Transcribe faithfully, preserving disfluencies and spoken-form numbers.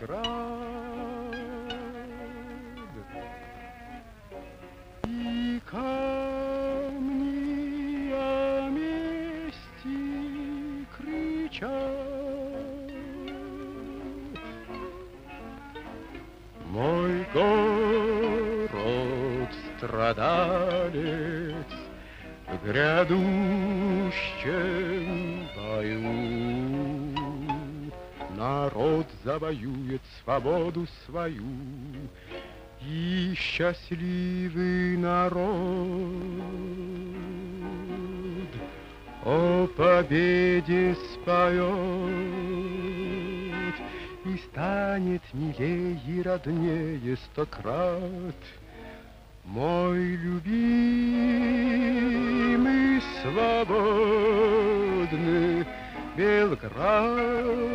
Белград. И камни о мести кричат. Мой город страдалец в грядущем бою. Народ завоюет свободу свою, и счастливый народ о победе споет, и станет милее и роднее сто крат. Мой любимый свободный Белград.